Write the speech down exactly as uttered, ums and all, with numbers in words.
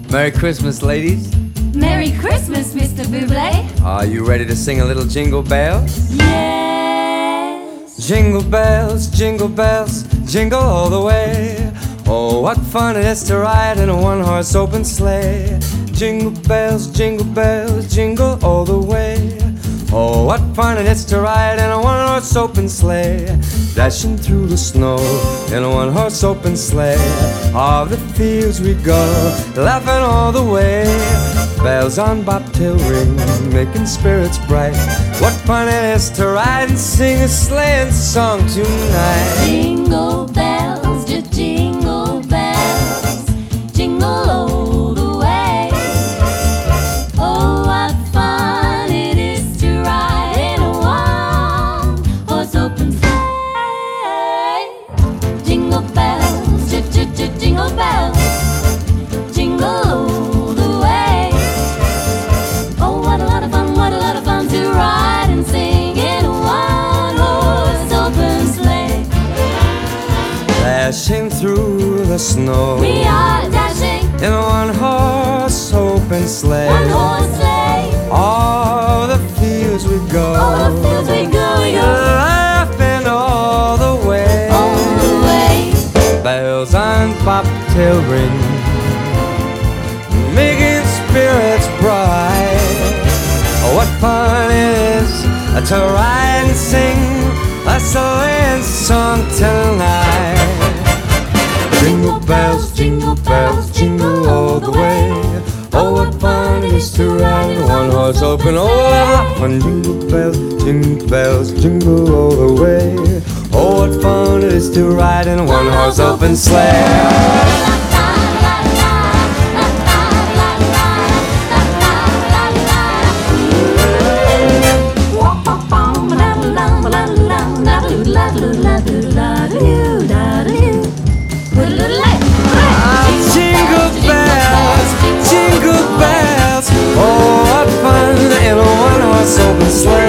Merry Christmas, ladies. Merry Christmas, Mister Bublé. Are you ready to sing a little Jingle Bells? Yes. Jingle bells, jingle bells, jingle all the way. Oh, what fun it is to ride in a one-horse open sleigh. Jingle bells, jingle bells, jingle all the way. Oh, what fun it is to ride in a one-horse open sleigh. Dashing through the snow in a one-horse open sleigh. All the fields we go, laughing all the way. Bells on bobtail ring, making spirits bright. What fun it is to ride and sing a sleighing song tonight. Jingle bells, just jingle bells, jingle all the way. Oh, what fun it is to ride in a one-horse open sleigh. Jingle bells, just, just, just jingle bells, jingle all the way. Oh, what a lot of fun, what a lot of fun to ride and sing in a one-horse open sleigh. Dashing through the snow, We are dashing in a one-horse open sleigh. one horse sleigh. All the fields we go, All the fields we go, we go laughing all the way. all the way. Bells on bobtail ring, making spirits bright. Oh, what fun it is to ride and sing a sleighing song tonight. Jingle bells, jingle bells, jingle all the way. Oh, what fun it is to ride in one horse open. Oh, what fun! Jingle bells, jingle bells, jingle all the way. Oh, what fun it is to ride in a one horse open sleigh. Jingle bells, jingle bells, oh, what fun in a one horse open sleigh.